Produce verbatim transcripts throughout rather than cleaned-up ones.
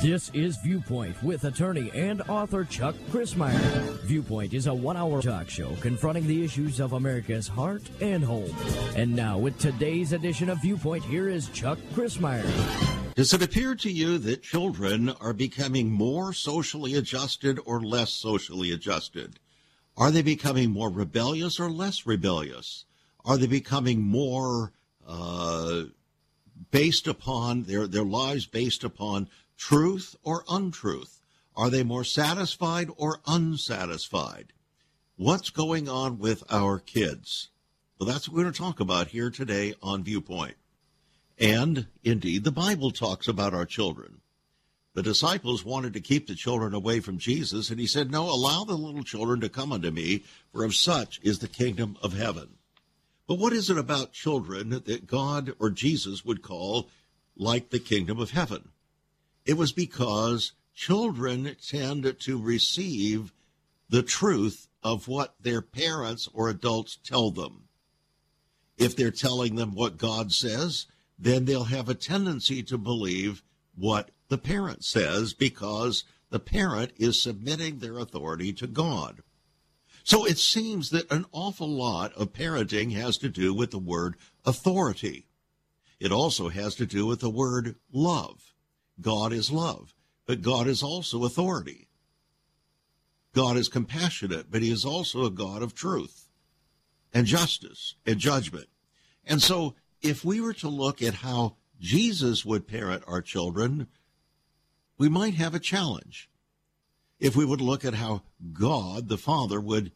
This is Viewpoint with attorney and author Chuck Crismier. Viewpoint is a one-hour talk show confronting the issues of America's heart and home. And now, with today's edition of Viewpoint, here is Chuck Crismier. Does it appear to you that children are becoming more socially adjusted or less socially adjusted? Are they becoming more rebellious or less rebellious? Are they becoming more uh, based upon their, their lives based upon truth or untruth? Are they more satisfied or unsatisfied? What's going on with our kids? Well, that's what we're going to talk about here today on Viewpoint. And indeed, the Bible talks about our children. The disciples wanted to keep the children away from Jesus, and he said, no, allow the little children to come unto me, for of such is the kingdom of heaven. But what is it about children that God or Jesus would call like the kingdom of heaven? It was because children tend to receive the truth of what their parents or adults tell them. If they're telling them what God says, then they'll have a tendency to believe what the parent says because the parent is submitting their authority to God. So it seems that an awful lot of parenting has to do with the word authority. It also has to do with the word love. God is love, but God is also authority. God is compassionate, but he is also a God of truth and justice and judgment. And so if we were to look at how Jesus would parent our children, we might have a challenge. If we would look at how God, the Father, would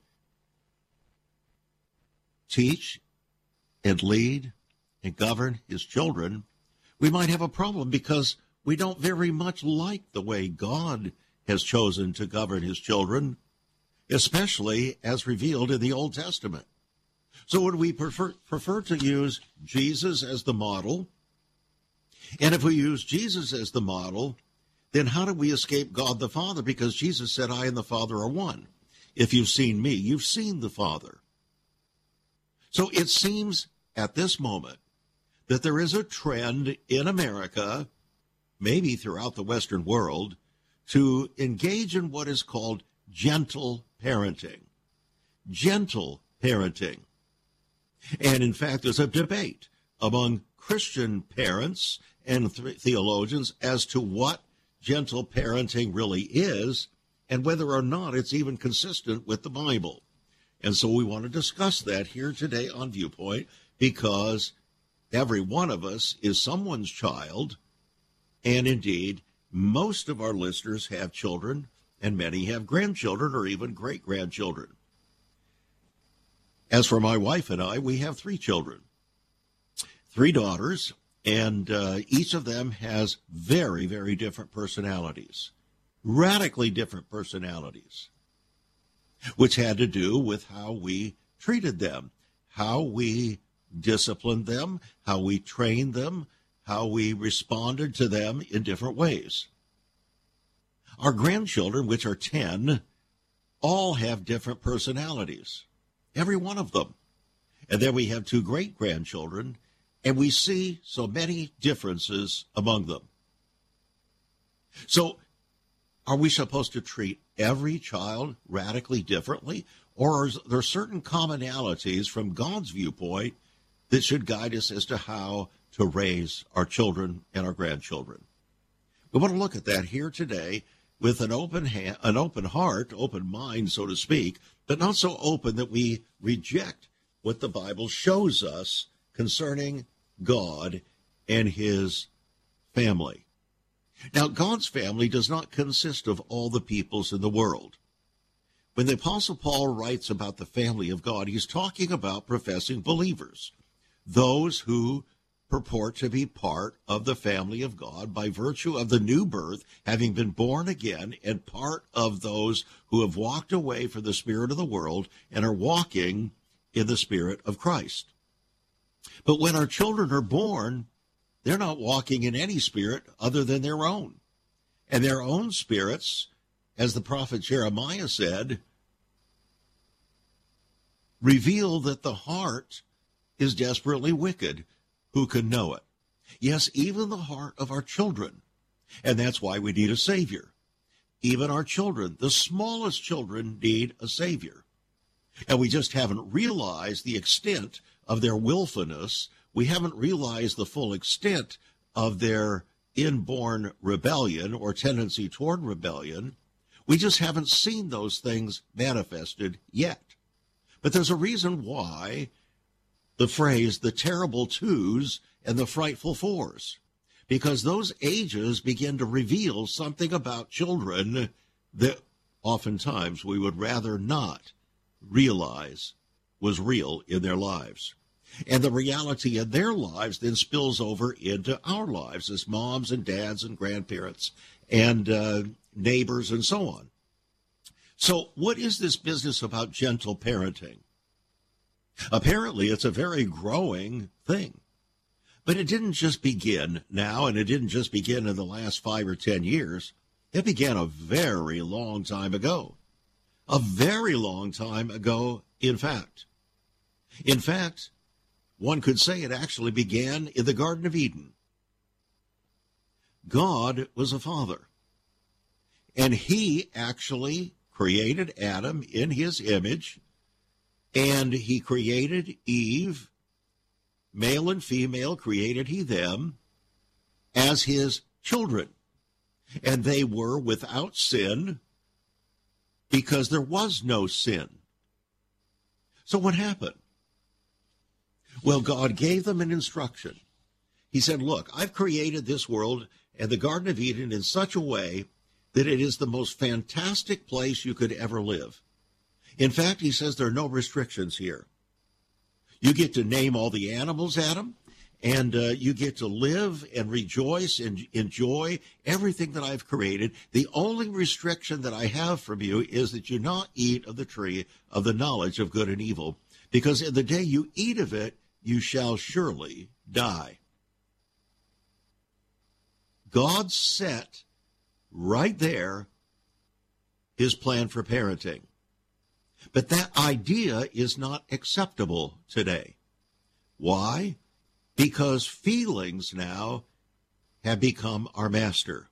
teach and lead and govern his children, we might have a problem because we don't very much like the way God has chosen to govern his children, especially as revealed in the Old Testament. So would we prefer, prefer to use Jesus as the model? And if we use Jesus as the model, then how do we escape God the Father? Because Jesus said, I and the Father are one. If you've seen me, you've seen the Father. So it seems at this moment that there is a trend in America, maybe throughout the Western world, to engage in what is called gentle parenting. Gentle parenting. And in fact, there's a debate among Christian parents and th- theologians as to what gentle parenting really is and whether or not it's even consistent with the Bible. And so we want to discuss that here today on Viewpoint because every one of us is someone's child. And indeed, most of our listeners have children, and many have grandchildren or even great-grandchildren. As for my wife and I, we have three children, three daughters, and uh, each of them has very, very different personalities, radically different personalities, which had to do with how we treated them, how we disciplined them, how we trained them, how we responded to them in different ways. Our grandchildren, which are ten, all have different personalities, every one of them. And then we have two great-grandchildren, and we see so many differences among them. So are we supposed to treat every child radically differently, or are there certain commonalities from God's viewpoint that should guide us as to how to raise our children and our grandchildren? We want to look at that here today with an open hand, an open heart, open mind, so to speak, but not so open that we reject what the Bible shows us concerning God and his family. Now, God's family does not consist of all the peoples in the world. When the Apostle Paul writes about the family of God, he's talking about professing believers, those who purport to be part of the family of God by virtue of the new birth, having been born again, and part of those who have walked away from the spirit of the world and are walking in the Spirit of Christ. But when our children are born, they're not walking in any spirit other than their own. And their own spirits, as the prophet Jeremiah said, reveal that the heart is desperately wicked. Who can know it? Yes, even the heart of our children. And that's why we need a Savior. Even our children, the smallest children, need a Savior. And we just haven't realized the extent of their willfulness. We haven't realized the full extent of their inborn rebellion or tendency toward rebellion. We just haven't seen those things manifested yet. But there's a reason why the phrase, the terrible twos and the frightful fours, because those ages begin to reveal something about children that oftentimes we would rather not realize was real in their lives. And the reality in their lives then spills over into our lives as moms and dads and grandparents and uh, neighbors and so on. So what is this business about gentle parenting? Apparently, it's a very growing thing. But it didn't just begin now, and it didn't just begin in the last five or ten years. It began a very long time ago. A very long time ago, in fact. In fact, one could say it actually began in the Garden of Eden. God was a father, and he actually created Adam in his image, and he created Eve, male and female created he them, as his children. And they were without sin because there was no sin. So what happened? Well, God gave them an instruction. He said, look, I've created this world and the Garden of Eden in such a way that it is the most fantastic place you could ever live. In fact, he says there are no restrictions here. You get to name all the animals, Adam, and uh, you get to live and rejoice and enjoy everything that I've created. The only restriction that I have from you is that you not eat of the tree of the knowledge of good and evil, because in the day you eat of it, you shall surely die. God set right there his plan for parenting. But that idea is not acceptable today. Why? Because feelings now have become our master.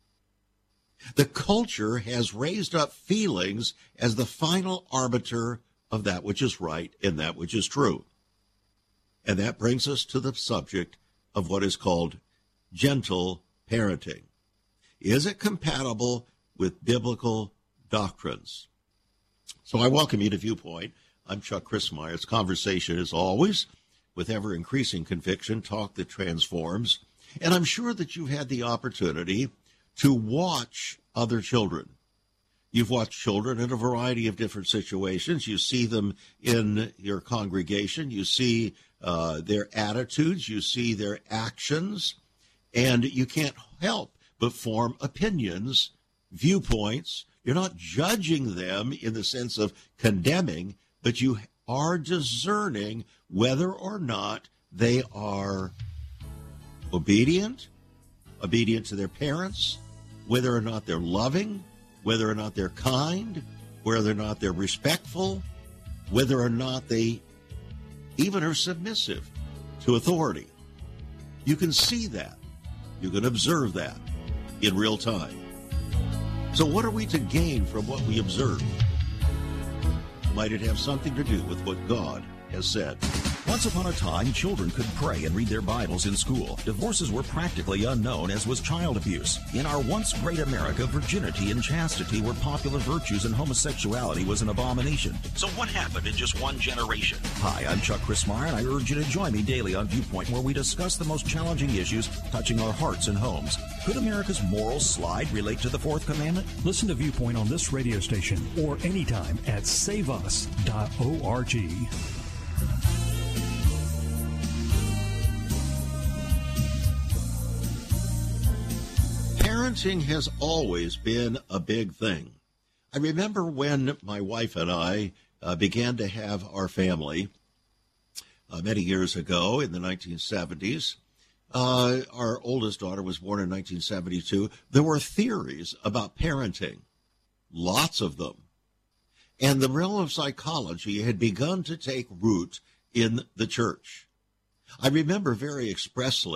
The culture has raised up feelings as the final arbiter of that which is right and that which is true. And that brings us to the subject of what is called gentle parenting. Is it compatible with biblical doctrines? So I welcome you to Viewpoint. I'm Chuck Crismier. It's conversation, as always, with ever-increasing conviction, talk that transforms. And I'm sure that you've had the opportunity to watch other children. You've watched children in a variety of different situations. You see them in your congregation. You see uh, their attitudes. You see their actions. And you can't help but form opinions, viewpoints. You're not judging them in the sense of condemning, but you are discerning whether or not they are obedient, obedient to their parents, whether or not they're loving, whether or not they're kind, whether or not they're respectful, whether or not they even are submissive to authority. You can see that. You can observe that in real time. So what are we to gain from what we observe? Might it have something to do with what God has said? Once upon a time, children could pray and read their Bibles in school. Divorces were practically unknown, as was child abuse. In our once great America, virginity and chastity were popular virtues and homosexuality was an abomination. So what happened in just one generation? Hi, I'm Chuck Crismier, and I urge you to join me daily on Viewpoint, where we discuss the most challenging issues touching our hearts and homes. Could America's moral slide relate to the Fourth Commandment? Listen to Viewpoint on this radio station or anytime at save us dot org. Parenting has always been a big thing. I remember when my wife and I uh, began to have our family uh, many years ago in the nineteen seventies. Uh, our oldest daughter was born in nineteen seventy-two. There were theories about parenting, lots of them. And the realm of psychology had begun to take root in the church. I remember very expressly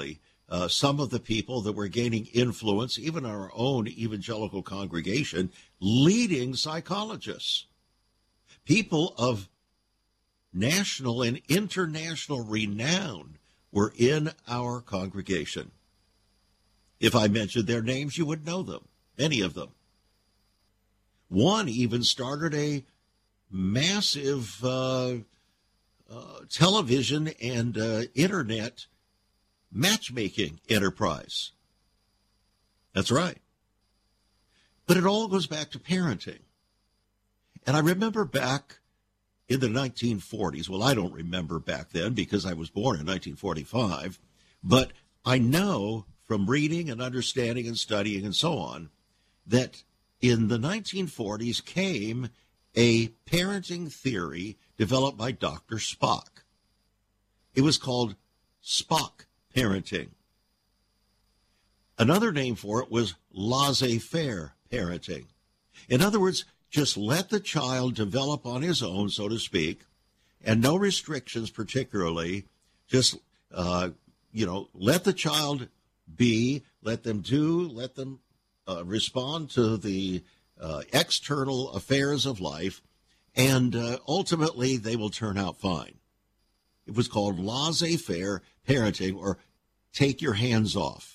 uh, some of the people that were gaining influence, even our own evangelical congregation, leading psychologists, people of national and international renown were in our congregation. If I mentioned their names, you would know them, many of them. One even started a massive uh, uh, television and uh, internet matchmaking enterprise. That's right. But it all goes back to parenting. And I remember back in the nineteen forties, well, I don't remember back then because I was born in nineteen forty-five, but I know from reading and understanding and studying and so on that in the nineteen forties came a parenting theory developed by Doctor Spock. It was called Spock parenting. Another name for it was laissez-faire parenting. In other words, just let the child develop on his own, so to speak, and no restrictions particularly. Just, uh, you know, let the child be, let them do, let them uh, respond to the uh, external affairs of life, and uh, ultimately they will turn out fine. It was called laissez-faire parenting, or take your hands off.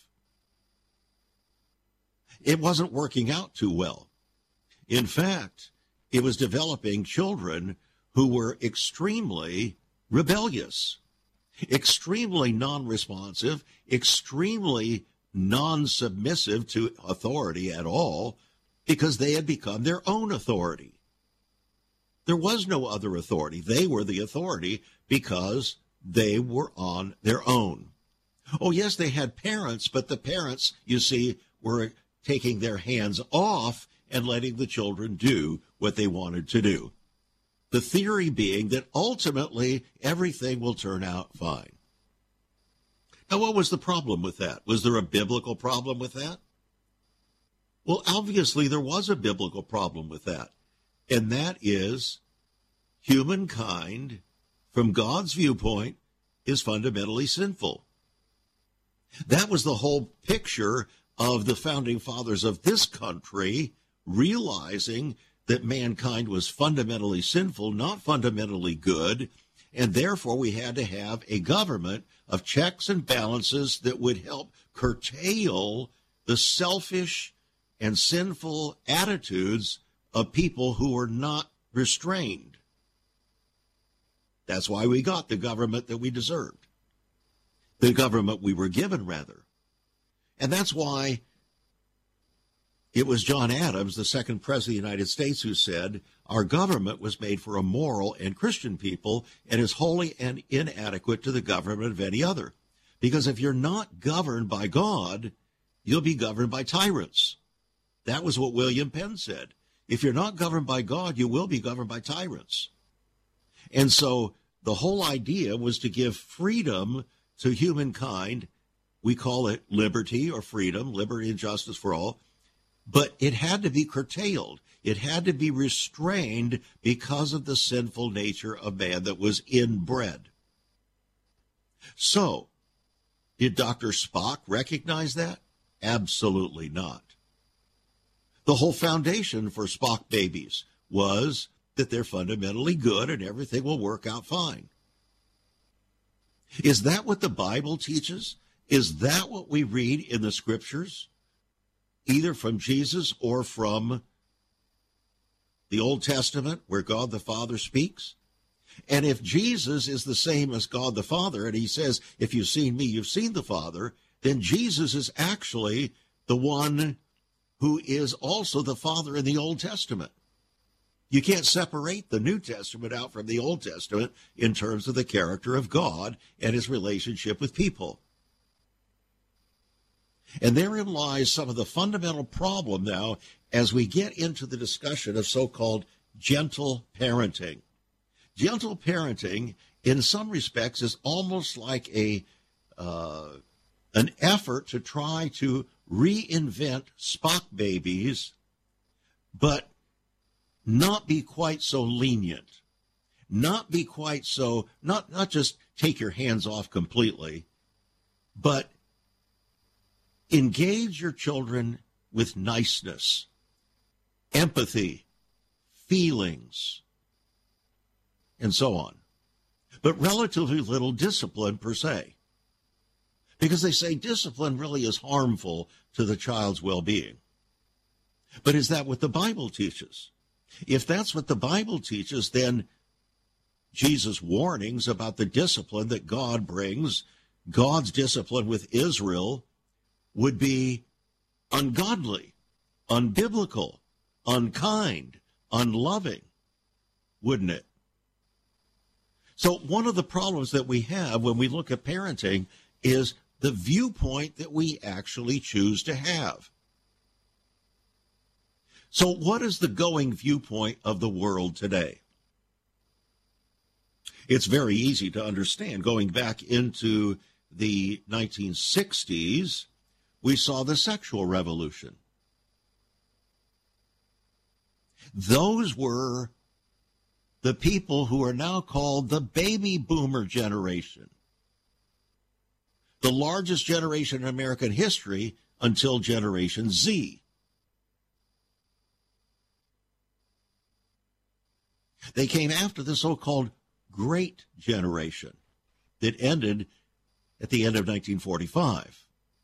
It wasn't working out too well. In fact, it was developing children who were extremely rebellious, extremely non-responsive, extremely non-submissive to authority at all, because they had become their own authority. There was no other authority. They were the authority because they were on their own. Oh, yes, they had parents, but the parents, you see, were taking their hands off and letting the children do what they wanted to do. The theory being that ultimately everything will turn out fine. Now, what was the problem with that? Was there a biblical problem with that? Well, obviously there was a biblical problem with that, and that is humankind, from God's viewpoint, is fundamentally sinful. That was the whole picture of the founding fathers of this country, realizing that mankind was fundamentally sinful, not fundamentally good, and therefore we had to have a government of checks and balances that would help curtail the selfish and sinful attitudes of people who were not restrained. That's why we got the government that we deserved, the government we were given, rather. And that's why it was John Adams, the second president of the United States, who said, our government was made for a moral and Christian people and is wholly and inadequate to the government of any other. Because if you're not governed by God, you'll be governed by tyrants. That was what William Penn said. If you're not governed by God, you will be governed by tyrants. And so the whole idea was to give freedom to humankind. We call it liberty or freedom, liberty and justice for all. But it had to be curtailed. It had to be restrained because of the sinful nature of man that was inbred. So, did Doctor Spock recognize that? Absolutely not. The whole foundation for Spock babies was that they're fundamentally good and everything will work out fine. Is that what the Bible teaches? Is that what we read in the scriptures, either from Jesus or from the Old Testament where God the Father speaks? And if Jesus is the same as God the Father, and he says, if you've seen me, you've seen the Father, then Jesus is actually the one who is also the Father in the Old Testament. You can't separate the New Testament out from the Old Testament in terms of the character of God and his relationship with people. And therein lies some of the fundamental problem now as we get into the discussion of so-called gentle parenting. Gentle parenting, in some respects, is almost like a uh, an effort to try to reinvent Spock babies, but not be quite so lenient, not be quite so, not, not just take your hands off completely, but Engage your children with niceness, empathy, feelings, and so on. But relatively little discipline per se. Because they say discipline really is harmful to the child's well-being. But is that what the Bible teaches? If that's what the Bible teaches, then Jesus' warnings about the discipline that God brings, God's discipline with Israel, would be ungodly, unbiblical, unkind, unloving, wouldn't it? So one of the problems that we have when we look at parenting is the viewpoint that we actually choose to have. So what is the going viewpoint of the world today? It's very easy to understand. Going back into the nineteen sixties, we saw the sexual revolution. Those were the people who are now called the baby boomer generation, the largest generation in American history until Generation Z. They came after the so-called Great Generation that ended at the end of nineteen forty-five.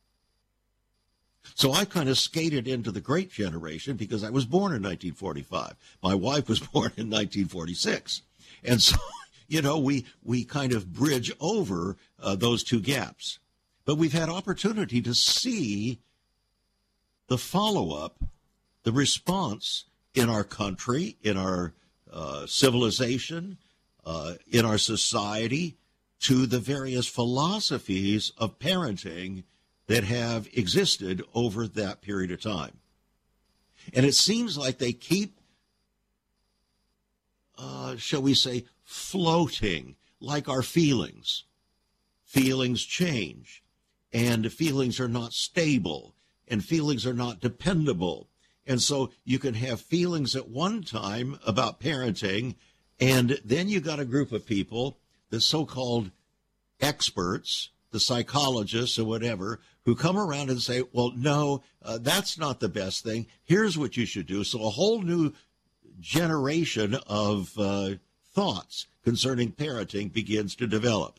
So I kind of skated into the Great Generation because I was born in nineteen forty-five. My wife was born in nineteen forty-six. And so, you know, we, we kind of bridge over uh, those two gaps. But we've had opportunity to see the follow-up, the response in our country, in our uh, civilization, uh, in our society, to the various philosophies of parenting that have existed over that period of time. And it seems like they keep, uh, shall we say, floating, like our feelings. Feelings change, and feelings are not stable, and feelings are not dependable. And so you can have feelings at one time about parenting, and then you got a group of people, the so-called experts, the psychologists or whatever, who come around and say, well, no, uh, that's not the best thing. Here's what you should do. So a whole new generation of uh, thoughts concerning parenting begins to develop.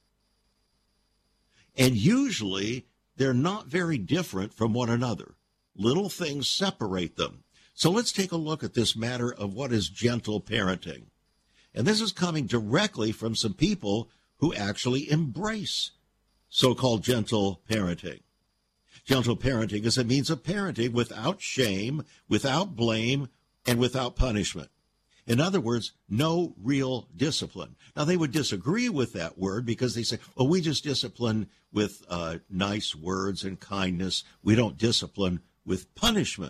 And usually they're not very different from one another. Little things separate them. So let's take a look at this matter of what is gentle parenting. And this is coming directly from some people who actually embrace so-called gentle parenting. Gentle parenting is a means of parenting without shame, without blame, and without punishment. In other words, no real discipline. Now, they would disagree with that word because they say, well, we just discipline with uh, nice words and kindness. We don't discipline with punishment.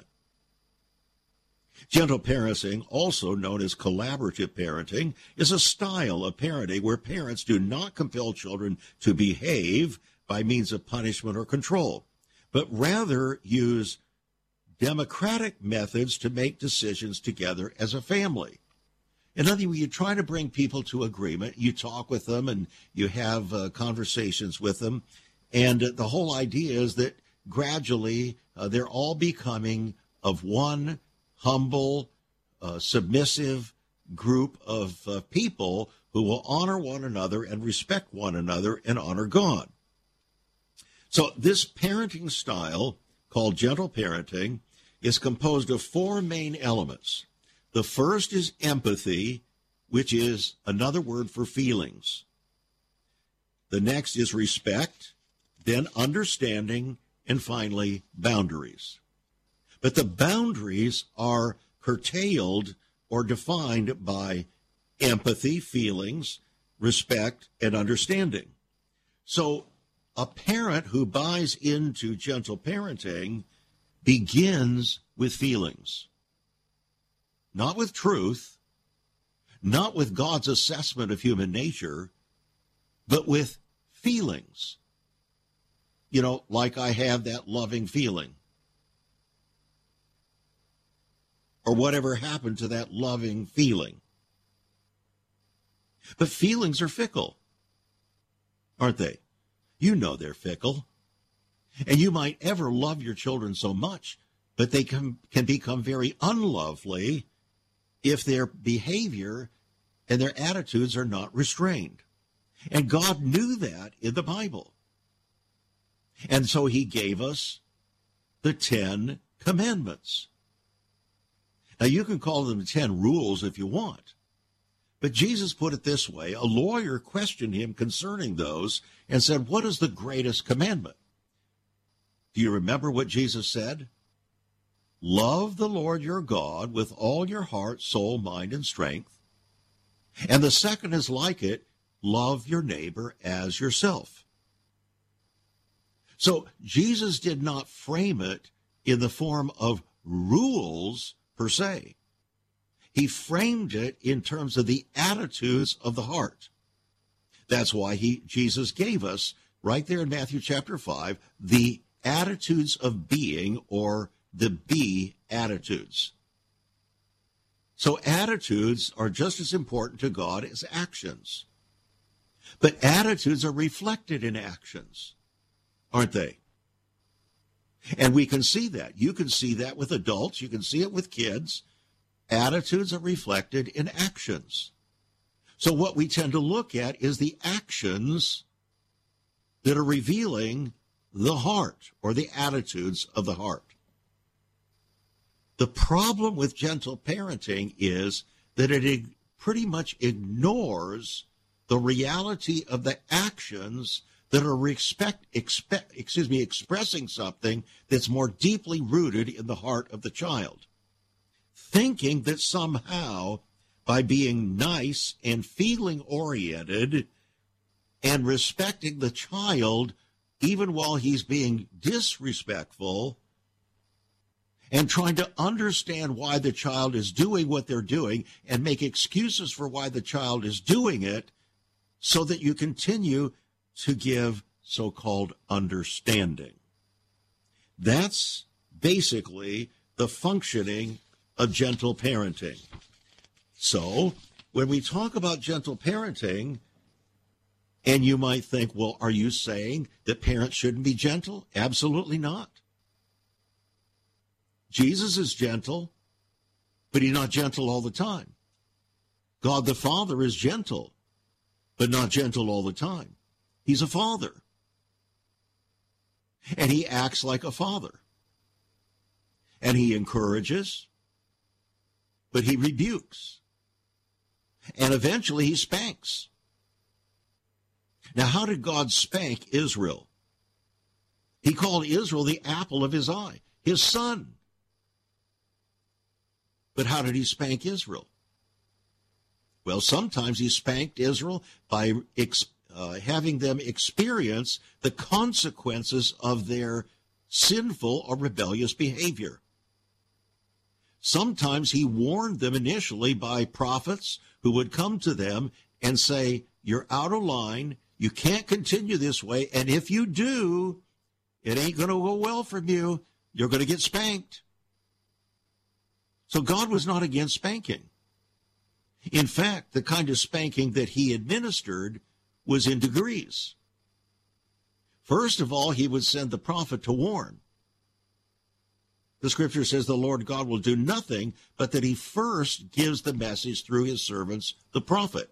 Gentle parenting, also known as collaborative parenting, is a style of parenting where parents do not compel children to behave by means of punishment or control, but rather use democratic methods to make decisions together as a family. In other words, you try to bring people to agreement, you talk with them, and you have uh, conversations with them, and uh, the whole idea is that gradually uh, they're all becoming of one humble, uh, submissive group of uh, people who will honor one another and respect one another and honor God. So this parenting style, called gentle parenting, is composed of four main elements. The first is empathy, which is another word for feelings. The next is respect, then understanding, and finally boundaries. But the boundaries are curtailed or defined by empathy, feelings, respect, and understanding. So a parent who buys into gentle parenting begins with feelings, not with truth, not with God's assessment of human nature, but with feelings. You know, like I have that loving feeling. Or whatever happened to that loving feeling. But feelings are fickle, aren't they? You know they're fickle. And you might ever love your children so much, but they can, can become very unlovely if their behavior and their attitudes are not restrained. And God knew that in the Bible. And so he gave us the Ten Commandments. Now, you can call them the Ten Rules if you want. But Jesus put it this way. A lawyer questioned him concerning those and said, what is the greatest commandment? Do you remember what Jesus said? Love the Lord your God with all your heart, soul, mind, and strength. And the second is like it, love your neighbor as yourself. So Jesus did not frame it in the form of rules per se. He framed it in terms of the attitudes of the heart. That's why he Jesus gave us, right there in Matthew chapter five, the attitudes of being, or the be attitudes. So attitudes are just as important to God as actions. But attitudes are reflected in actions, aren't they? And we can see that. You can see that with adults. You can see it with kids. Attitudes are reflected in actions. So what we tend to look at is the actions that are revealing the heart, or the attitudes of the heart. The problem with gentle parenting is that it pretty much ignores the reality of the actions that are expect, expect, excuse me, expressing something that's more deeply rooted in the heart of the child. Thinking that somehow, by being nice and feeling-oriented and respecting the child, even while he's being disrespectful, and trying to understand why the child is doing what they're doing and make excuses for why the child is doing it, so that you continue to give so-called understanding. That's basically the functioning of gentle parenting. So when we talk about gentle parenting, and you might think, well, are you saying that parents shouldn't be gentle? Absolutely not. Jesus is gentle, but he's not gentle all the time. God the Father is gentle, but not gentle all the time. He's a father. And he acts like a father. And he encourages, but he rebukes. And eventually he spanks. Now, how did God spank Israel? He called Israel the apple of his eye, his son. But how did he spank Israel? Well, sometimes he spanked Israel by ex- uh, having them experience the consequences of their sinful or rebellious behavior. Sometimes he warned them initially by prophets who would come to them and say, you're out of line, you can't continue this way, and if you do, it ain't going to go well from you. You're going to get spanked. So God was not against spanking. In fact, the kind of spanking that he administered was in degrees. First of all, he would send the prophet to warn. The scripture says the Lord God will do nothing but that he first gives the message through his servants, the prophet.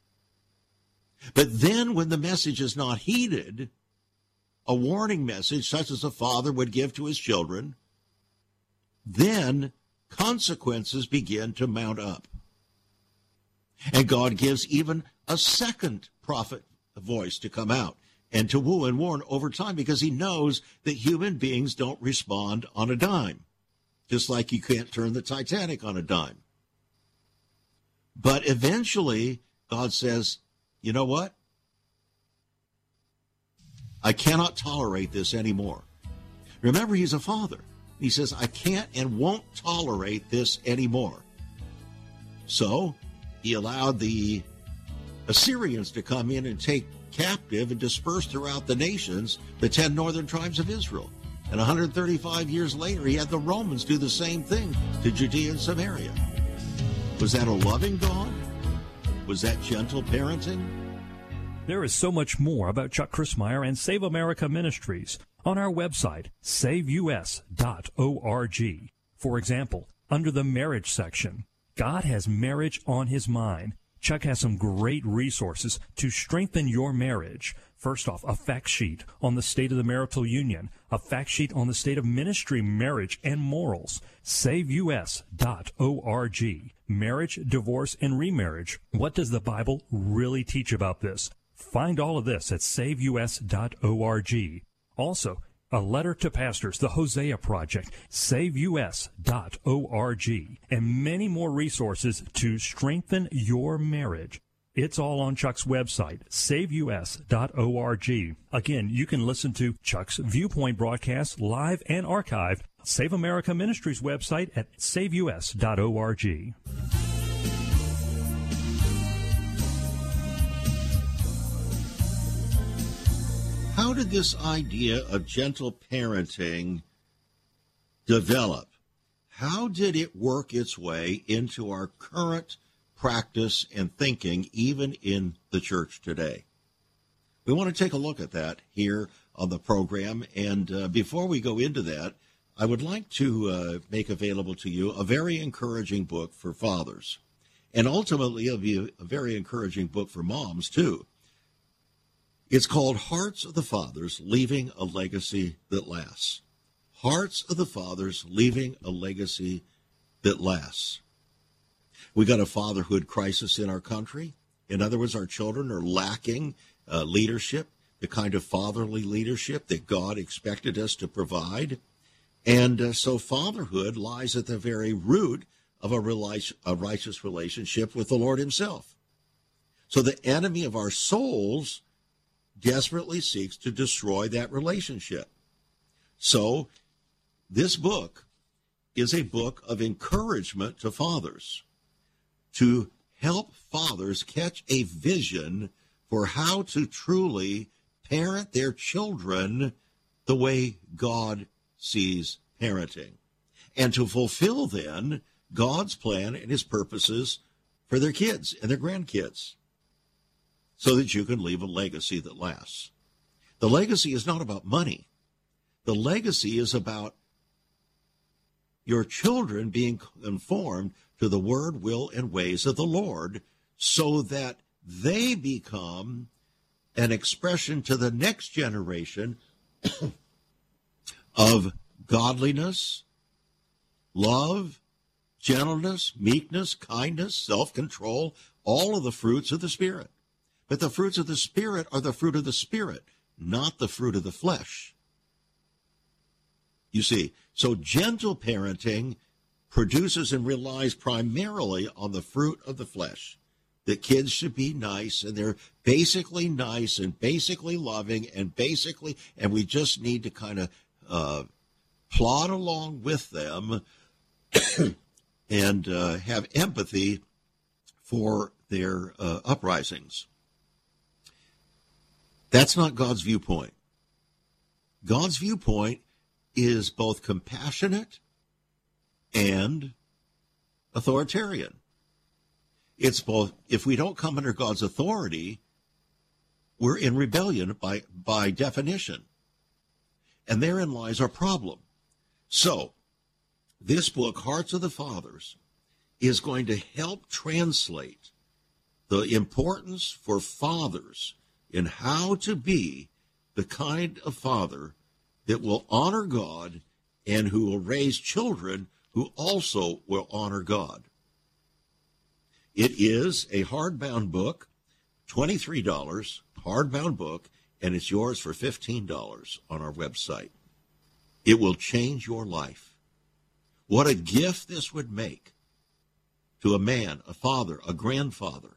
But then when the message is not heeded, a warning message such as a father would give to his children, then consequences begin to mount up. And God gives even a second prophet voice to come out and to woo and warn over time, because he knows that human beings don't respond on a dime, just like you can't turn the Titanic on a dime. But eventually, God says, you know what? I cannot tolerate this anymore. Remember, he's a father. He says, I can't and won't tolerate this anymore. So he allowed the Assyrians to come in and take captive and disperse throughout the nations the ten northern tribes of Israel. And one hundred thirty-five years later, he had the Romans do the same thing to Judea and Samaria. Was that a loving God? Was that gentle parenting? There is so much more about Chuck Crismier and Save America Ministries on our website, save u s dot org. For example, under the marriage section, God has marriage on his mind. Chuck has some great resources to strengthen your marriage. First off, a fact sheet on the state of the marital union, a fact sheet on the state of ministry, marriage, and morals. save u s dot org. Marriage, divorce, and remarriage. What does the Bible really teach about this? Find all of this at save u s dot org. Also, a letter to pastors, the Hosea Project, save u s dot org, and many more resources to strengthen your marriage. It's all on Chuck's website, save u s dot org. Again, you can listen to Chuck's Viewpoint broadcasts live and archived. Save America Ministries website at save u s dot org. How did this idea of gentle parenting develop? How did it work its way into our current practice and thinking, even in the church today? We want to take a look at that here on the program. And uh, before we go into that, I would like to uh, make available to you a very encouraging book for fathers. And ultimately, it'll be a very encouraging book for moms, too. It's called Hearts of the Fathers, Leaving a Legacy That Lasts. Hearts of the Fathers, Leaving a Legacy That Lasts. We got a fatherhood crisis in our country. In other words, our children are lacking uh, leadership, the kind of fatherly leadership that God expected us to provide. And uh, so fatherhood lies at the very root of a, rela- a righteous relationship with the Lord himself. So the enemy of our souls desperately seeks to destroy that relationship. So this book is a book of encouragement to fathers, to help fathers catch a vision for how to truly parent their children the way God sees parenting, and to fulfill then God's plan and his purposes for their kids and their grandkids, so that you can leave a legacy that lasts. The legacy is not about money. The legacy is about your children being conformed to the word, will, and ways of the Lord, so that they become an expression to the next generation of godliness, love, gentleness, meekness, kindness, self-control, all of the fruits of the Spirit. But the fruits of the Spirit are the fruit of the Spirit, not the fruit of the flesh. You see, so gentle parenting produces and relies primarily on the fruit of the flesh. The kids should be nice, and they're basically nice and basically loving and basically, and we just need to kind of uh, plod along with them and uh, have empathy for their uh, uprisings. That's not God's viewpoint. God's viewpoint is both compassionate and authoritarian. It's both, if we don't come under God's authority, we're in rebellion by, by definition. And therein lies our problem. So, this book, Hearts of the Fathers, is going to help translate the importance for fathers in how to be the kind of father that will honor God and who will raise children who also will honor God. It is a hardbound book, twenty-three dollars, hardbound book, and it's yours for fifteen dollars on our website. It will change your life. What a gift this would make to a man, a father, a grandfather.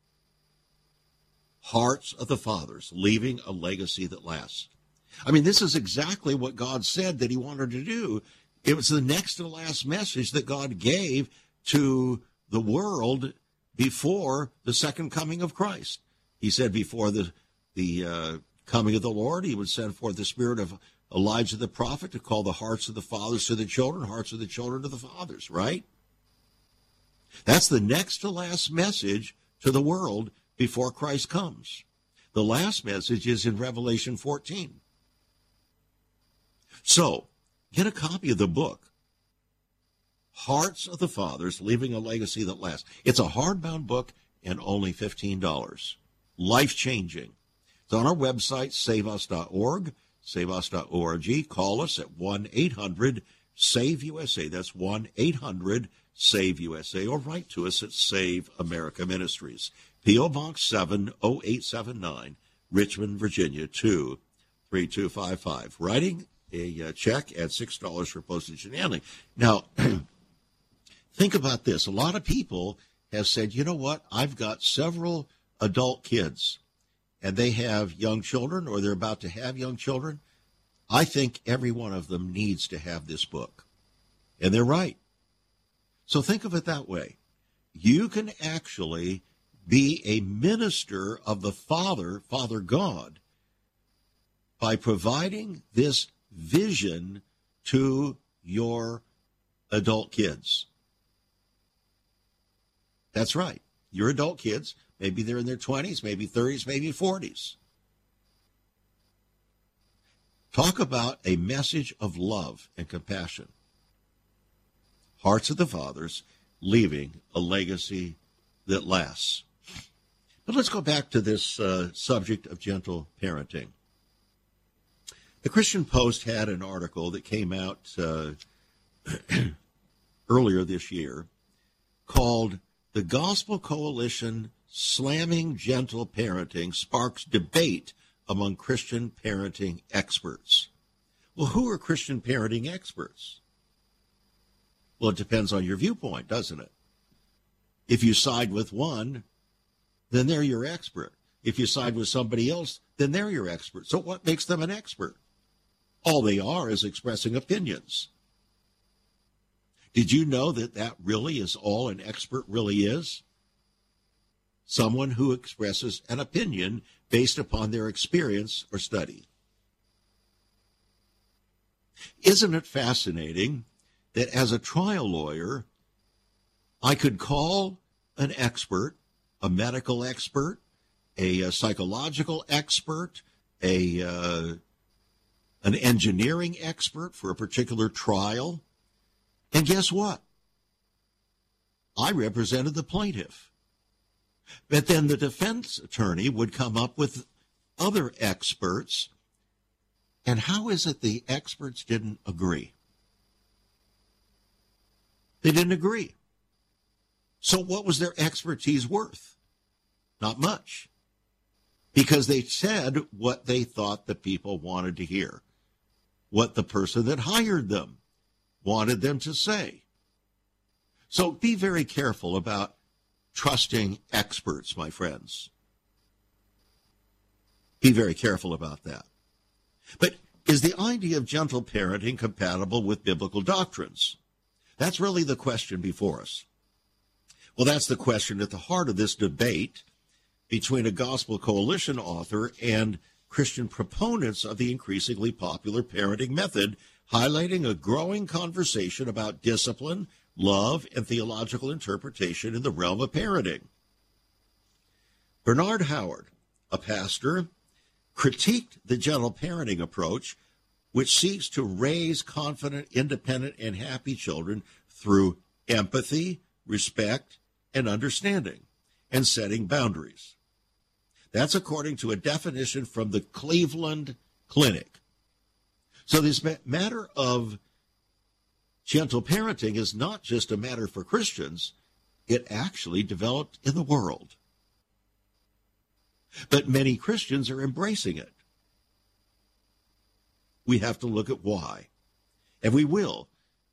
Hearts of the Fathers, leaving a legacy that lasts. I mean, this is exactly what God said that he wanted to do. It was the next to last message that God gave to the world before the second coming of Christ. He said before the, the uh, coming of the Lord, he would send forth the spirit of Elijah the prophet to call the hearts of the fathers to the children, hearts of the children to the fathers, right? That's the next to last message to the world before Christ comes. The last message is in Revelation fourteen. So, get a copy of the book, Hearts of the Fathers, Leaving a Legacy That Lasts. It's a hardbound book and only fifteen dollars. Life-changing. It's on our website, save us dot org, save us dot org. Call us at one eight hundred save U S A. That's one eight hundred save U S A. Or write to us at Save America Ministries. P O. Box seven oh eight seven nine, Richmond, Virginia, two three two five five. Writing a uh, check at six dollars for postage and handling. Now, think about this. A lot of people have said, you know what, I've got several adult kids, and they have young children, or they're about to have young children. I think every one of them needs to have this book. And they're right. So think of it that way. You can actually be a minister of the Father, Father God, by providing this vision to your adult kids. That's right. Your adult kids, maybe they're in their twenties, maybe thirties, maybe forties. Talk about a message of love and compassion. Hearts of the Fathers, leaving a legacy that lasts. But let's go back to this uh, subject of gentle parenting. The Christian Post had an article that came out uh, earlier this year called "The Gospel Coalition Slamming Gentle Parenting Sparks Debate Among Christian Parenting Experts." Well, who are Christian parenting experts? Well, it depends on your viewpoint, doesn't it? If you side with one, then they're your expert. If you side with somebody else, then they're your expert. So what makes them an expert? All they are is expressing opinions. Did you know that that really is all an expert really is? Someone who expresses an opinion based upon their experience or study. Isn't it fascinating that as a trial lawyer, I could call an expert, a medical expert, a, a psychological expert, a uh, an engineering expert for a particular trial, and guess what? I represented the plaintiff. But then the defense attorney would come up with other experts, and how is it the experts didn't agree? They didn't agree. So what was their expertise worth? Not much. Because they said what they thought the people wanted to hear, what the person that hired them wanted them to say. So be very careful about trusting experts, my friends. Be very careful about that. But is the idea of gentle parenting compatible with biblical doctrines? That's really the question before us. Well, that's the question at the heart of this debate between a Gospel Coalition author and Christian proponents of the increasingly popular parenting method, highlighting a growing conversation about discipline, love, and theological interpretation in the realm of parenting. Bernard Howard, a pastor, critiqued the gentle parenting approach, which seeks to raise confident, independent, and happy children through empathy, respect, and understanding, and setting boundaries. That's according to a definition from the Cleveland Clinic. So this matter of gentle parenting is not just a matter for Christians. It actually developed in the world. But many Christians are embracing it. We have to look at why. And we will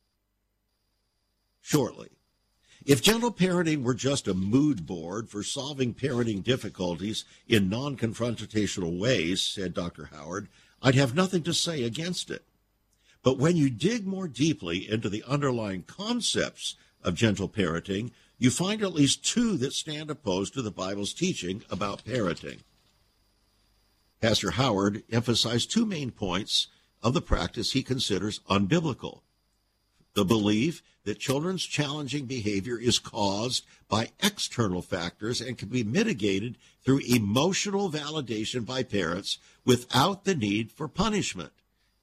shortly. If gentle parenting were just a mood board for solving parenting difficulties in non-confrontational ways, said Doctor Howard, I'd have nothing to say against it. But when you dig more deeply into the underlying concepts of gentle parenting, you find at least two that stand opposed to the Bible's teaching about parenting. Pastor Howard emphasized two main points of the practice he considers unbiblical. The belief that children's challenging behavior is caused by external factors and can be mitigated through emotional validation by parents without the need for punishment.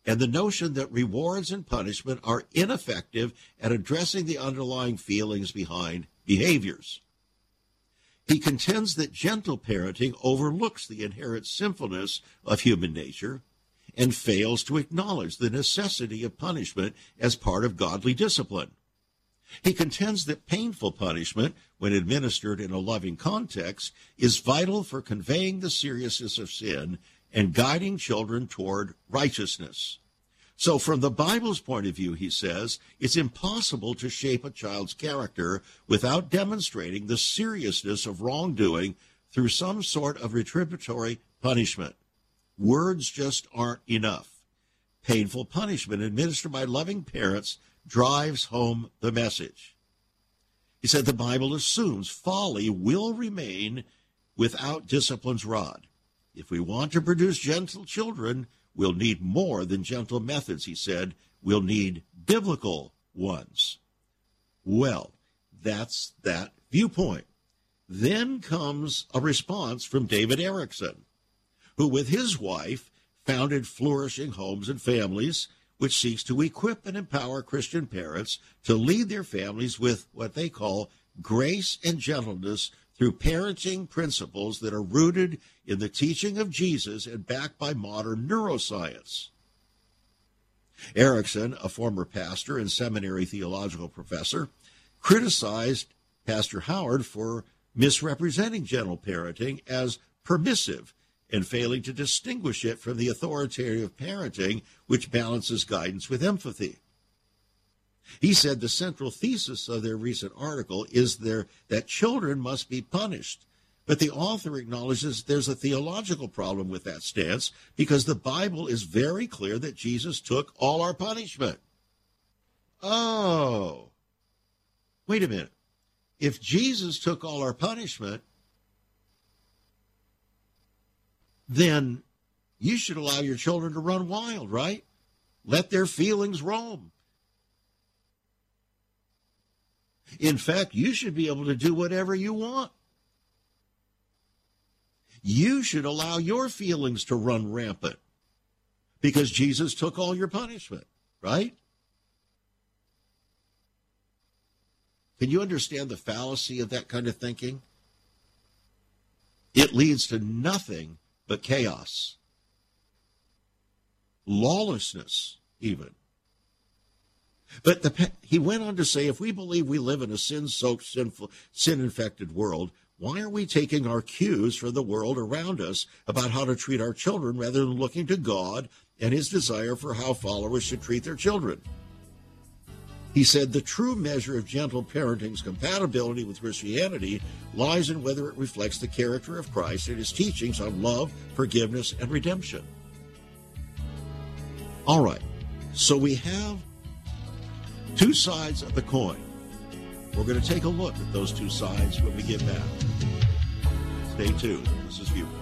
and the notion that rewards and punishment are ineffective at addressing the underlying feelings behind behaviors. He contends that gentle parenting overlooks the inherent sinfulness of human nature and fails to acknowledge the necessity of punishment as part of godly discipline. He contends that painful punishment, when administered in a loving context, is vital for conveying the seriousness of sin and guiding children toward righteousness. So from the Bible's point of view, he says, it's impossible to shape a child's character without demonstrating the seriousness of wrongdoing through some sort of retributory punishment. Words just aren't enough. Painful punishment administered by loving parents drives home the message. He said the Bible assumes folly will remain without discipline's rod. If we want to produce gentle children, we'll need more than gentle methods, he said. We'll need biblical ones. Well, that's that viewpoint. Then comes a response from David Erickson, who with his wife founded Flourishing Homes and Families, which seeks to equip and empower Christian parents to lead their families with what they call grace and gentleness through parenting principles that are rooted in the teaching of Jesus and backed by modern neuroscience. Erickson, a former pastor and seminary theological professor, criticized Pastor Howard for misrepresenting gentle parenting as permissive and failing to distinguish it from the authoritative parenting which balances guidance with empathy. He said the central thesis of their recent article is there that children must be punished, but the author acknowledges there's a theological problem with that stance because the Bible is very clear that Jesus took all our punishment. Oh, wait a minute. If Jesus took all our punishment, then you should allow your children to run wild, right? Let their feelings roam. In fact, you should be able to do whatever you want. You should allow your feelings to run rampant because Jesus took all your punishment, right? Can you understand the fallacy of that kind of thinking? It leads to nothing but chaos, lawlessness even. But the, he went on to say, if we believe we live in a sin-soaked, sinful, sin-infected world, why are we taking our cues from the world around us about how to treat our children rather than looking to God and his desire for how followers should treat their children? He said the true measure of gentle parenting's compatibility with Christianity lies in whether it reflects the character of Christ and his teachings on love, forgiveness, and redemption. All right, so we have two sides of the coin. We're going to take a look at those two sides when we get back. Stay tuned. This is Viewpoint.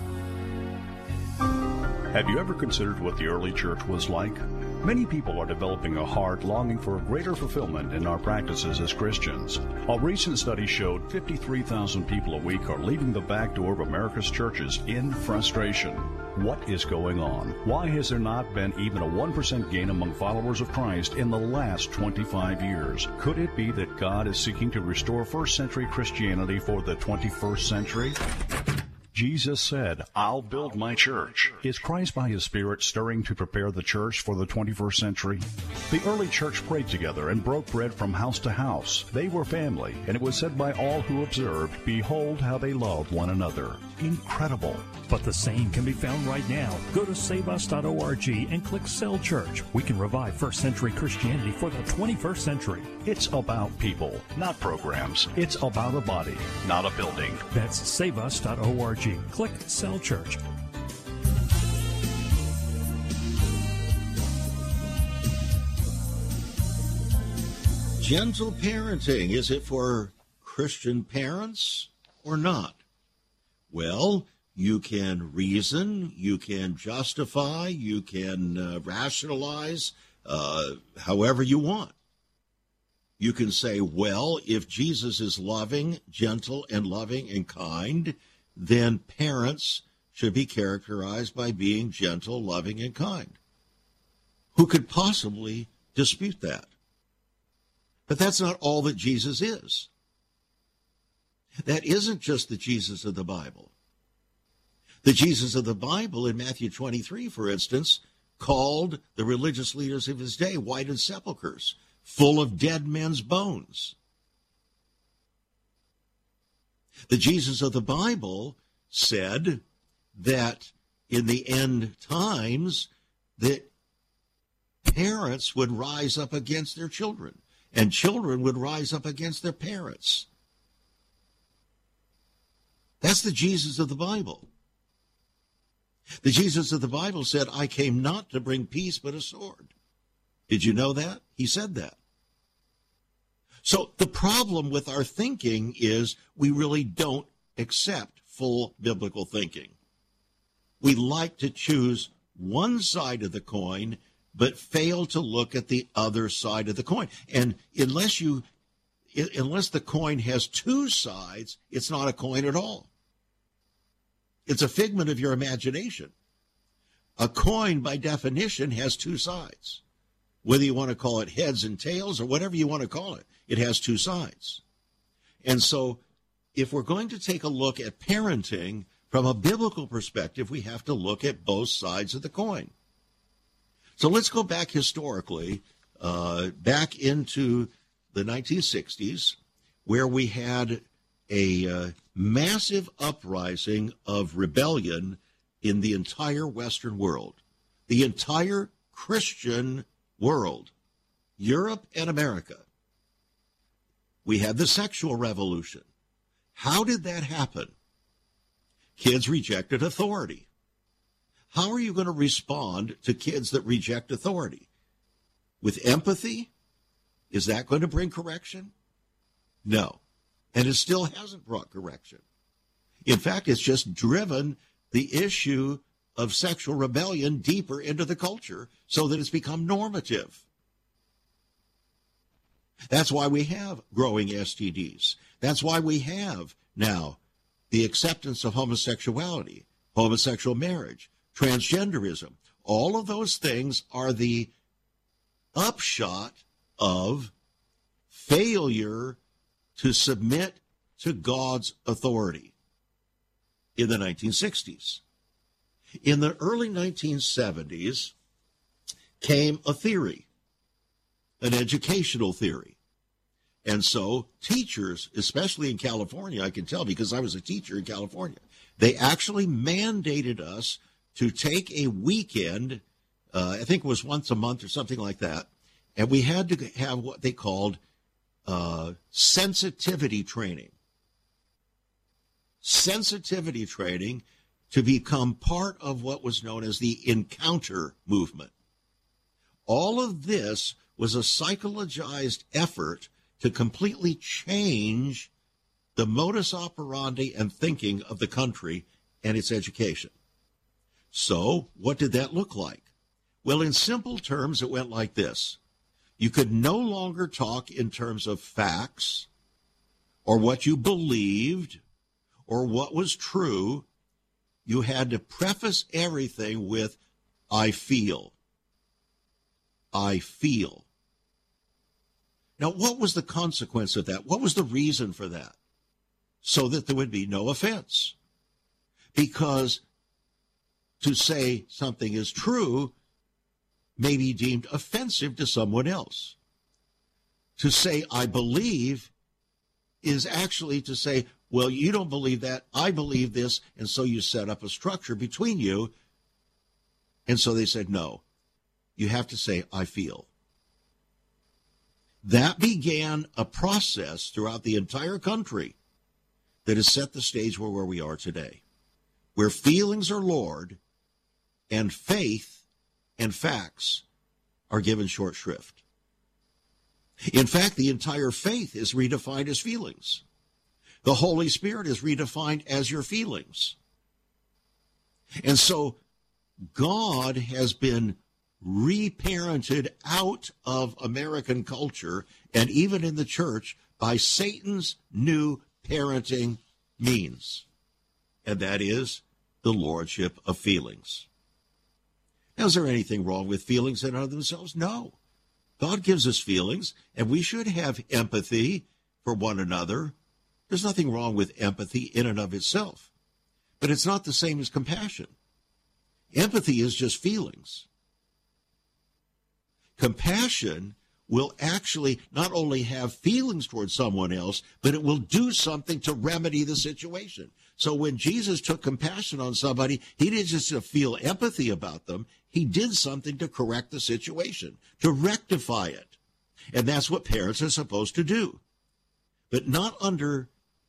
Have you ever considered what the early church was like? Many people are developing a heart longing for greater fulfillment in our practices as Christians. A recent study showed fifty-three thousand people a week are leaving the back door of America's churches in frustration. What is going on? Why has there not been even a one percent gain among followers of Christ in the last twenty-five years? Could it be that God is seeking to restore first century Christianity for the twenty-first century? Jesus said, I'll build my church. Is Christ by his Spirit stirring to prepare the church for the twenty-first century? The early church prayed together and broke bread from house to house. They were family, and it was said by all who observed, behold how they love one another. Incredible. But the same can be found right now. Go to save us dot org and click Cell Church. We can revive first century Christianity for the twenty-first century. It's about people, not programs. It's about a body, not a building. That's save us dot org. Click Cell Church. Gentle parenting, is it for Christian parents or not? Well, you can reason, you can justify, you can uh, rationalize uh, however you want. You can say, well, if Jesus is loving, gentle, and loving and kind, then parents should be characterized by being gentle, loving, and kind. who could possibly dispute that. But that's not all that Jesus is. That isn't just the Jesus of the Bible. The Jesus of the Bible in Matthew twenty-three, for instance, called the religious leaders of his day whited sepulchres, full of dead men's bones. The Jesus of the Bible said that in the end times that parents would rise up against their children, and children would rise up against their parents. That's the Jesus of the Bible. The Jesus of the Bible said, I came not to bring peace but a sword. Did you know that? He said that. So the problem with our thinking is we really don't accept full biblical thinking. We like to choose one side of the coin, but fail to look at the other side of the coin. And unless you, unless the coin has two sides, it's not a coin at all. It's a figment of your imagination. A coin, by definition, has two sides. Whether you want to call it heads and tails or whatever you want to call it, it has two sides. And so if we're going to take a look at parenting from a biblical perspective, we have to look at both sides of the coin. So let's go back historically, uh, back into the nineteen sixties, where we had a uh, massive uprising of rebellion in the entire Western world, the entire Christian world, Europe and America. We had the sexual revolution. How did that happen? Kids rejected authority. How are you going to respond to kids that reject authority? With empathy? Is that going to bring correction? No. And it still hasn't brought correction. In fact, it's just driven the issue of sexual rebellion deeper into the culture so that it's become normative. That's why we have growing S T Ds. That's why we have now the acceptance of homosexuality, homosexual marriage, transgenderism. All of those things are the upshot of failure to submit to God's authority in the nineteen sixties. In the early nineteen seventies came a theory, an educational theory. And so teachers, especially in California, I can tell because I was a teacher in California, they actually mandated us to take a weekend, uh, I think it was once a month or something like that, and we had to have what they called uh, sensitivity training. Sensitivity training to become part of what was known as the Encounter movement. All of this was a psychologized effort to completely change the modus operandi and thinking of the country and its education. So, what did that look like? Well, in simple terms, it went like this. You could no longer talk in terms of facts or what you believed or what was true. You had to preface everything with, I feel. I feel. Now, what was the consequence of that? What was the reason for that? So that there would be no offense. Because to say something is true may be deemed offensive to someone else. To say, I believe, is actually to say, well, you don't believe that, I believe this, and so you set up a structure between you. And so they said, no, you have to say, I feel. That began a process throughout the entire country that has set the stage where, where we are today, where feelings are Lord and faith and facts are given short shrift. In fact, the entire faith is redefined as feelings. The Holy Spirit is redefined as your feelings. And so God has been reparented out of American culture and even in the church by Satan's new parenting means, and that is the lordship of feelings. Now, is there anything wrong with feelings in and of themselves? No. God gives us feelings, and we should have empathy for one another. There's nothing wrong with empathy in and of itself. But it's not the same as compassion. Empathy is just feelings. Compassion will actually not only have feelings towards someone else, but it will do something to remedy the situation. So when Jesus took compassion on somebody, he didn't just feel empathy about them. He did something to correct the situation, to rectify it. And that's what parents are supposed to do. But not under,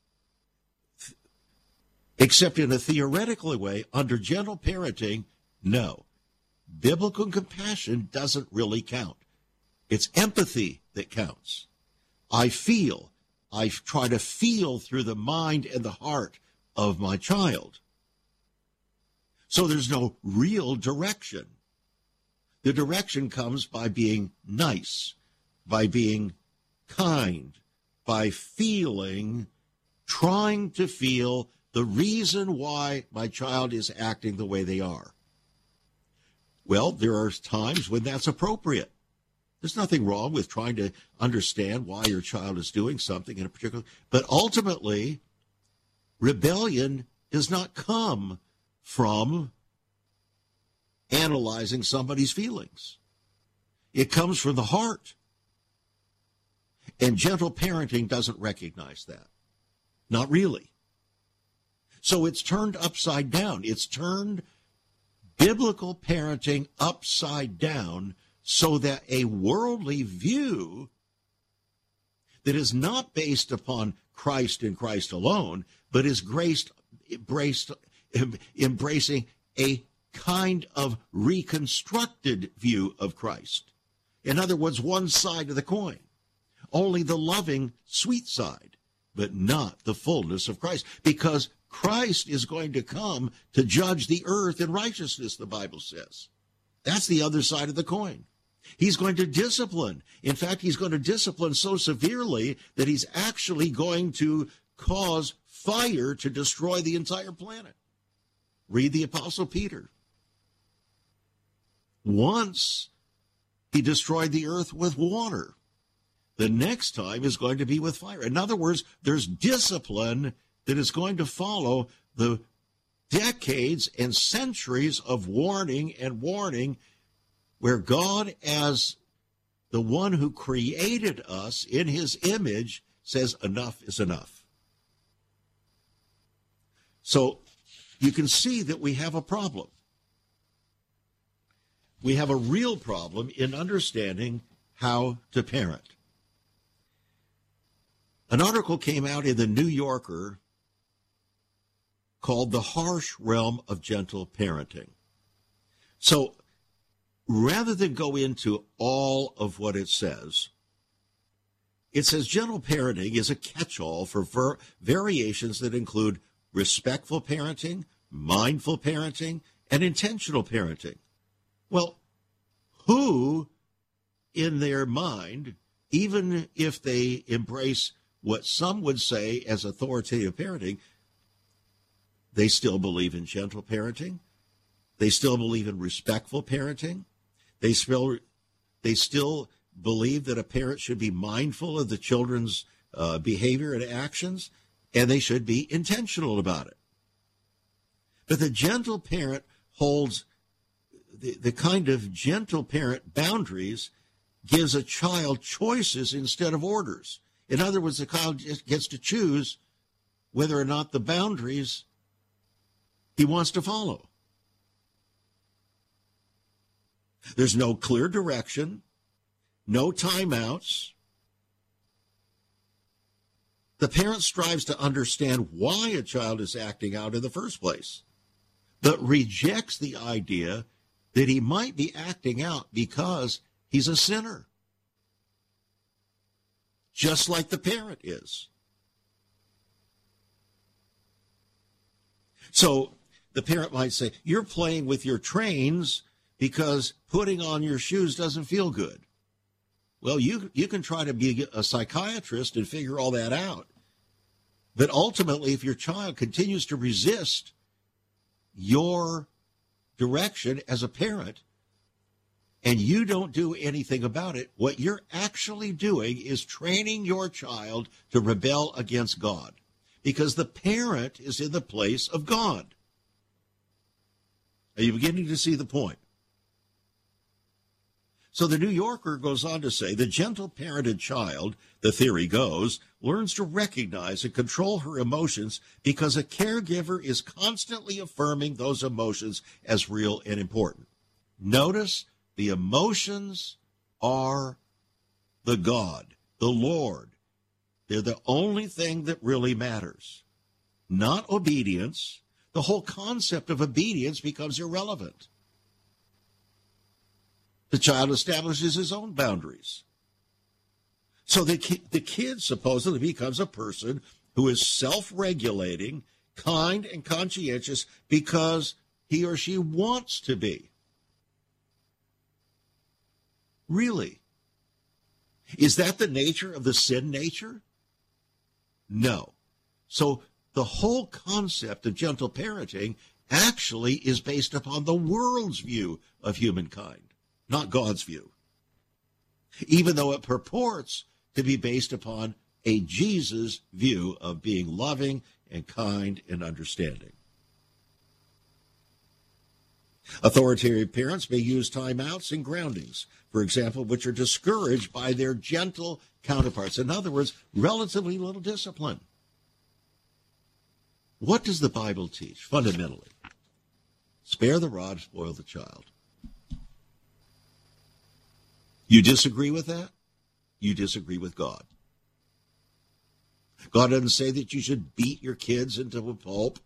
except in a theoretical way, under gentle parenting, no. Biblical compassion doesn't really count. It's empathy that counts. I feel. I try to feel through the mind and the heart of my child. So there's no real direction. The direction comes by being nice, by being kind, by feeling, trying to feel the reason why my child is acting the way they are. Well, there are times when that's appropriate. There's nothing wrong with trying to understand why your child is doing something in a particular, but ultimately, rebellion does not come from analyzing somebody's feelings. It comes from the heart. And gentle parenting doesn't recognize that. Not really. So it's turned upside down. It's turned biblical parenting upside down so that a worldly view that is not based upon Christ and Christ alone, but is graced, embraced, embracing a kind of reconstructed view of Christ. In other words, one side of the coin, only the loving, sweet side, but not the fullness of Christ, because Christ is going to come to judge the earth in righteousness, the Bible says. That's the other side of the coin. He's going to discipline. In fact, he's going to discipline so severely that he's actually going to cause fire to destroy the entire planet. Read the Apostle Peter. Once he destroyed the earth with water. The next time is going to be with fire. In other words, there's discipline that is going to follow the decades and centuries of warning and warning, where God, as the one who created us in his image, says enough is enough. So you can see that we have a problem. We have a real problem in understanding how to parent. An article came out in the New Yorker called The Harsh Realm of Gentle Parenting. So rather than go into all of what it says, it says gentle parenting is a catch-all for ver- variations that include respectful parenting, mindful parenting, and intentional parenting. Well, who in their mind, even if they embrace what some would say as authoritative parenting, they still believe in gentle parenting. They still believe in respectful parenting. They still, they still believe that a parent should be mindful of the children's uh, behavior and actions, and they should be intentional about it. But the gentle parent holds the, the kind of gentle parent boundaries gives a child choices instead of orders. In other words, the child gets to choose whether or not the boundaries he wants to follow. There's no clear direction, no timeouts. The parent strives to understand why a child is acting out in the first place, but rejects the idea that he might be acting out because he's a sinner, just like the parent is. So the parent might say, you're playing with your trains because putting on your shoes doesn't feel good. Well, you you can try to be a psychiatrist and figure all that out. But ultimately, if your child continues to resist your direction as a parent, and you don't do anything about it, what you're actually doing is training your child to rebel against God, because the parent is in the place of God. Are you beginning to see the point? So the New Yorker goes on to say, the gentle parented child, the theory goes, learns to recognize and control her emotions because a caregiver is constantly affirming those emotions as real and important. Notice the emotions are the God, the Lord. They're the only thing that really matters, not obedience. The whole concept of obedience becomes irrelevant. The child establishes his own boundaries. So the, ki- the kid supposedly becomes a person who is self-regulating, kind and conscientious because he or she wants to be. Really? Is that the nature of the sin nature? No. So the whole concept of gentle parenting actually is based upon the world's view of humankind, not God's view, even though it purports to be based upon a Jesus view of being loving and kind and understanding. Authoritarian parents may use timeouts and groundings, for example, which are discouraged by their gentle counterparts. In other words, relatively little discipline. What does the Bible teach fundamentally? Spare the rod, spoil the child. You disagree with that? You disagree with God. God doesn't say that you should beat your kids into a pulp.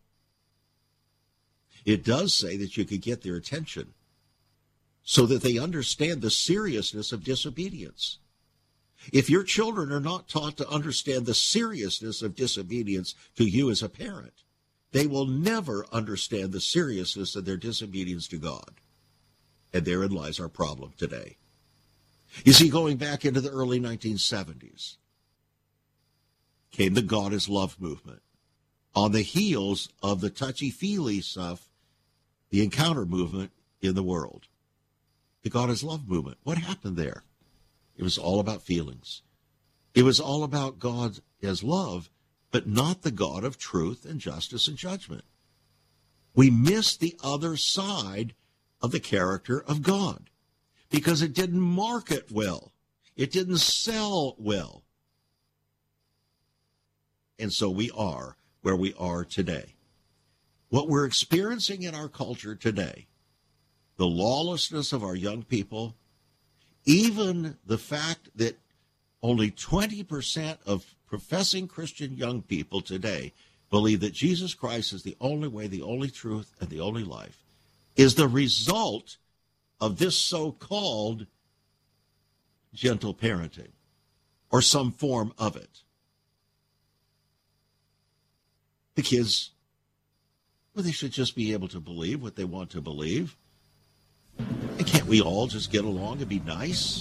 It does say that you could get their attention so that they understand the seriousness of disobedience. If your children are not taught to understand the seriousness of disobedience to you as a parent, they will never understand the seriousness of their disobedience to God. And therein lies our problem today. You see, going back into the early nineteen seventies, came the God is Love movement. On the heels of the touchy-feely stuff, the encounter movement in the world. The God is Love movement. What happened there? It was all about feelings. It was all about God as love, but not the God of truth and justice and judgment. We missed the other side of the character of God because it didn't market well. It didn't sell well. And so we are where we are today. What we're experiencing in our culture today, the lawlessness of our young people, even the fact that only twenty percent of professing Christian young people today believe that Jesus Christ is the only way, the only truth, and the only life, is the result of this so-called gentle parenting, or some form of it. The kids, well, they should just be able to believe what they want to believe. And can't we all just get along and be nice?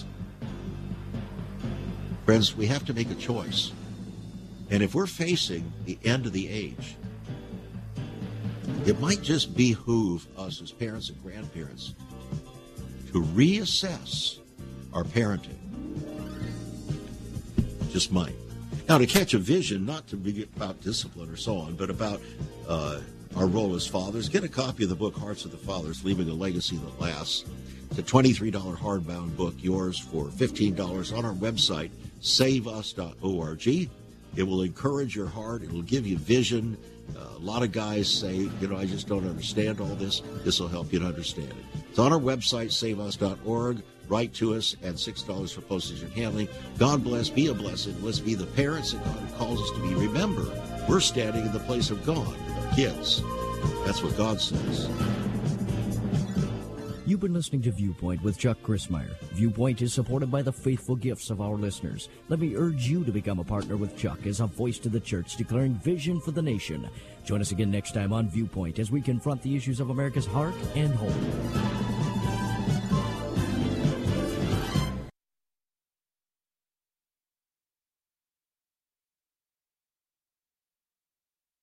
Friends, we have to make a choice. And if we're facing the end of the age, it might just behoove us as parents and grandparents to reassess our parenting. Just might. Now, to catch a vision, not to be about discipline or so on, but about uh, our role as fathers, get a copy of the book Hearts of the Fathers, Leaving a Legacy That Lasts. It's a twenty-three dollars hardbound book, yours for fifteen dollars on our website, save us dot org. It will encourage your heart. It will give you vision. Uh, a lot of guys say, you know, I just don't understand all this. This will help you to understand it. It's on our website, save us dot org. Write to us at six dollars for postage and handling. God bless. Be a blessing. Let's be the parents that God calls us to be. Remember, we're standing in the place of God with our kids. That's what God says. You've been listening to Viewpoint with Chuck Crismier. Viewpoint is supported by the faithful gifts of our listeners. Let me urge you to become a partner with Chuck as a voice to the church declaring vision for the nation. Join us again next time on Viewpoint as we confront the issues of America's heart and home.